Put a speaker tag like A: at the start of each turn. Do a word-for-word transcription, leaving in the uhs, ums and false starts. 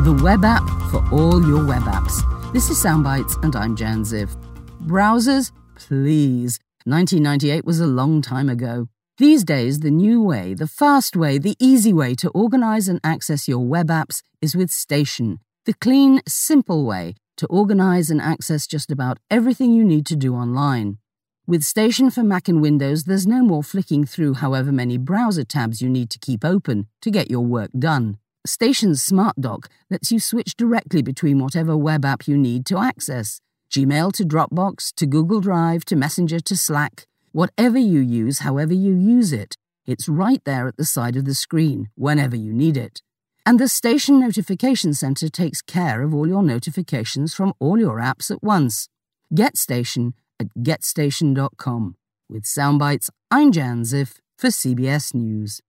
A: the web app for all your web apps. This is Soundbites, and I'm Jan Ziv. Browsers, please. nineteen ninety-eight was a long time ago. These days, the new way, the fast way, the easy way to organize and access your web apps is with Station, the clean, simple way to organize and access just about everything you need to do online. With Station for Mac and Windows, there's no more flicking through however many browser tabs you need to keep open to get your work done. Station's Smart Dock lets you switch directly between whatever web app you need to access. Gmail to Dropbox, to Google Drive, to Messenger to Slack. Whatever you use, however you use it, it's right there at the side of the screen, whenever you need it. And the Station Notification Center takes care of all your notifications from all your apps at once. Get Station at get station dot com. With Soundbites, I'm Jan Ziff for C B S News.